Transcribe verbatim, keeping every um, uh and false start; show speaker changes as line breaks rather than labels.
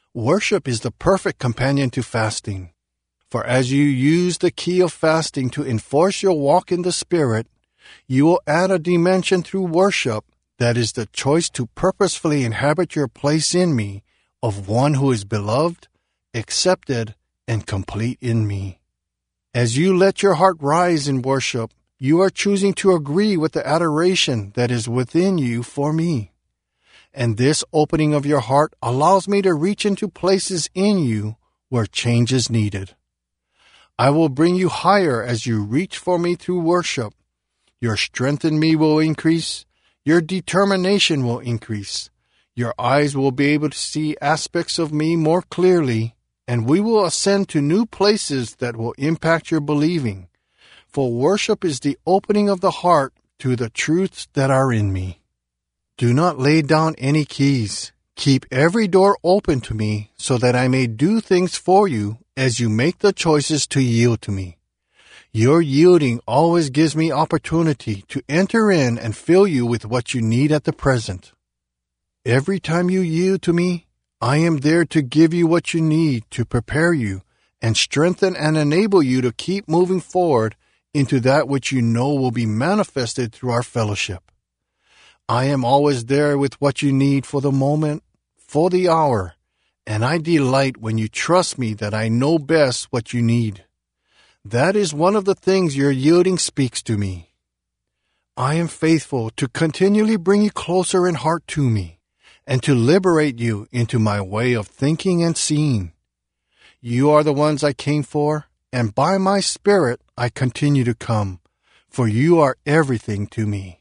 Worship is the perfect companion to fasting. For as you use the key of fasting to enforce your walk in the Spirit, you will add a dimension through worship that is the choice to purposefully inhabit your place in me of one who is beloved, accepted, and complete in me. As you let your heart rise in worship, you are choosing to agree with the adoration that is within you for me. And this opening of your heart allows me to reach into places in you where change is needed. I will bring you higher as you reach for me through worship. Your strength in me will increase. Your determination will increase. Your eyes will be able to see aspects of me more clearly, and we will ascend to new places that will impact your believing. For worship is the opening of the heart to the truths that are in me. Do not lay down any keys. Keep every door open to me so that I may do things for you as you make the choices to yield to me. Your yielding always gives me opportunity to enter in and fill you with what you need at the present. Every time you yield to me, I am there to give you what you need to prepare you and strengthen and enable you to keep moving forward into that which you know will be manifested through our fellowship. I am always there with what you need for the moment, for the hour, and I delight when you trust me that I know best what you need. That is one of the things your yielding speaks to me. I am faithful to continually bring you closer in heart to me and to liberate you into my way of thinking and seeing. You are the ones I came for, and by my Spirit I continue to come, for you are everything to me.